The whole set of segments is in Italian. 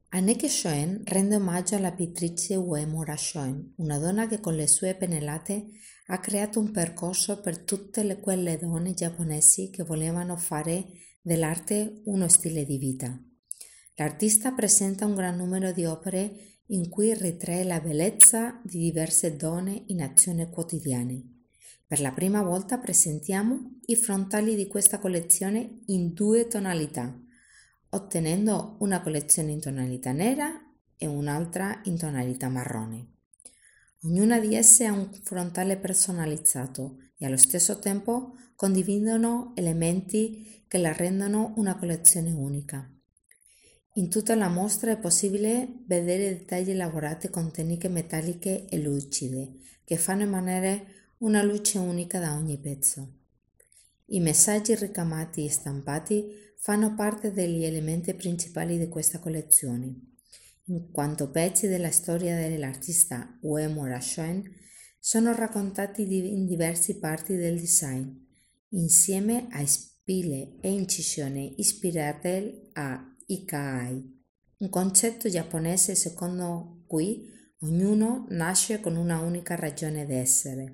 Anneke Schoen rende omaggio alla pittrice Uemura Schoen, una donna che con le sue pennellate ha creato un percorso per tutte quelle donne giapponesi che volevano fare dell'arte uno stile di vita. L'artista presenta un gran numero di opere in cui ritrae la bellezza di diverse donne in azioni quotidiane. Per la prima volta presentiamo i frontali di questa collezione in due tonalità, ottenendo una collezione in tonalità nera e un'altra in tonalità marrone. Ognuna di esse ha un frontale personalizzato e allo stesso tempo condividono elementi che la rendono una collezione unica. In tutta la mostra è possibile vedere dettagli lavorati con tecniche metalliche e lucide che fanno emanare una luce unica da ogni pezzo. I messaggi ricamati e stampati fanno parte degli elementi principali di questa collezione, in quanto pezzi della storia dell'artista Uemura Schoen sono raccontati in diverse parti del design, insieme a spille e incisioni ispirate a Ikigai, un concetto giapponese secondo cui ognuno nasce con una unica ragione d'essere.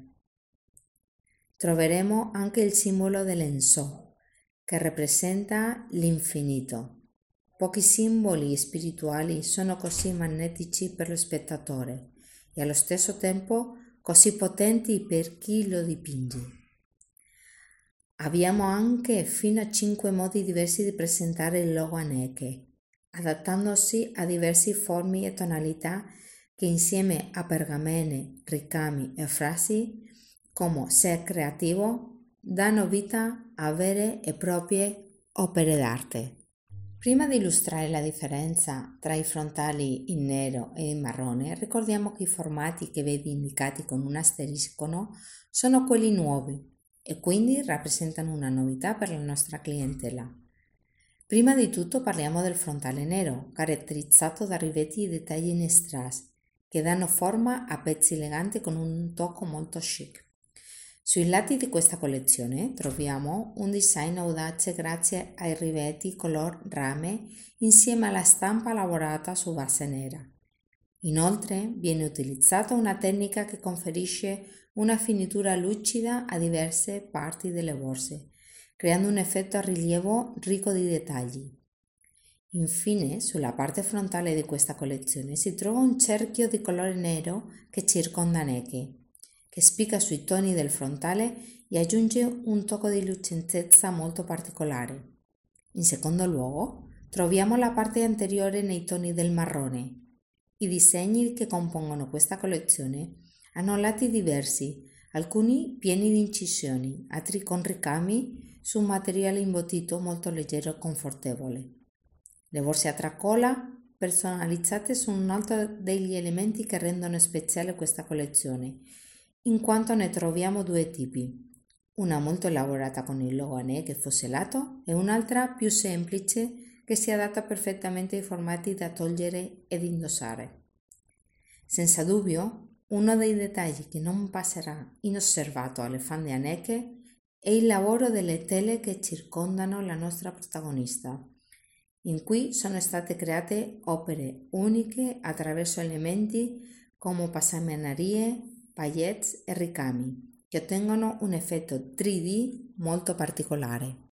Troveremo anche il simbolo dell'Enso, che rappresenta l'infinito. Pochi simboli spirituali sono così magnetici per lo spettatore e allo stesso tempo così potenti per chi lo dipinge. Abbiamo anche fino a 5 modi diversi di presentare il logo Anneke, adattandosi a diverse forme e tonalità che insieme a pergamene, ricami e frasi, come ser creativo, danno vita a vere e proprie opere d'arte. Prima di illustrare la differenza tra i frontali in nero e in marrone, ricordiamo che i formati che vedi indicati con un asterisco sono quelli nuovi e quindi rappresentano una novità per la nostra clientela. Prima di tutto parliamo del frontale nero, caratterizzato da rivetti e dettagli in strass, che danno forma a pezzi eleganti con un tocco molto chic. Sui lati di questa collezione troviamo un design audace grazie ai rivetti color rame insieme alla stampa lavorata su base nera. Inoltre viene utilizzata una tecnica che conferisce una finitura lucida a diverse parti delle borse, creando un effetto a rilievo ricco di dettagli. Infine, sulla parte frontale di questa collezione si trova un cerchio di colore nero che circonda Anneke, che spicca sui toni del frontale e aggiunge un tocco di lucentezza molto particolare. In secondo luogo, troviamo la parte anteriore nei toni del marrone. I disegni che compongono questa collezione hanno lati diversi, alcuni pieni di incisioni, altri con ricami su un materiale imbottito molto leggero e confortevole. Le borse a tracolla personalizzate sono un altro degli elementi che rendono speciale questa collezione, in quanto ne troviamo due tipi, una molto elaborata con il logo Anneke fosselato e un'altra più semplice che si adatta perfettamente ai formati da togliere ed indossare. Senza dubbio, uno dei dettagli che non passerà inosservato alle fan di Anneke è il lavoro delle tele che circondano la nostra protagonista, in cui sono state create opere uniche attraverso elementi come passaminarie, paillettes e ricami, che ottengono un effetto 3D molto particolare.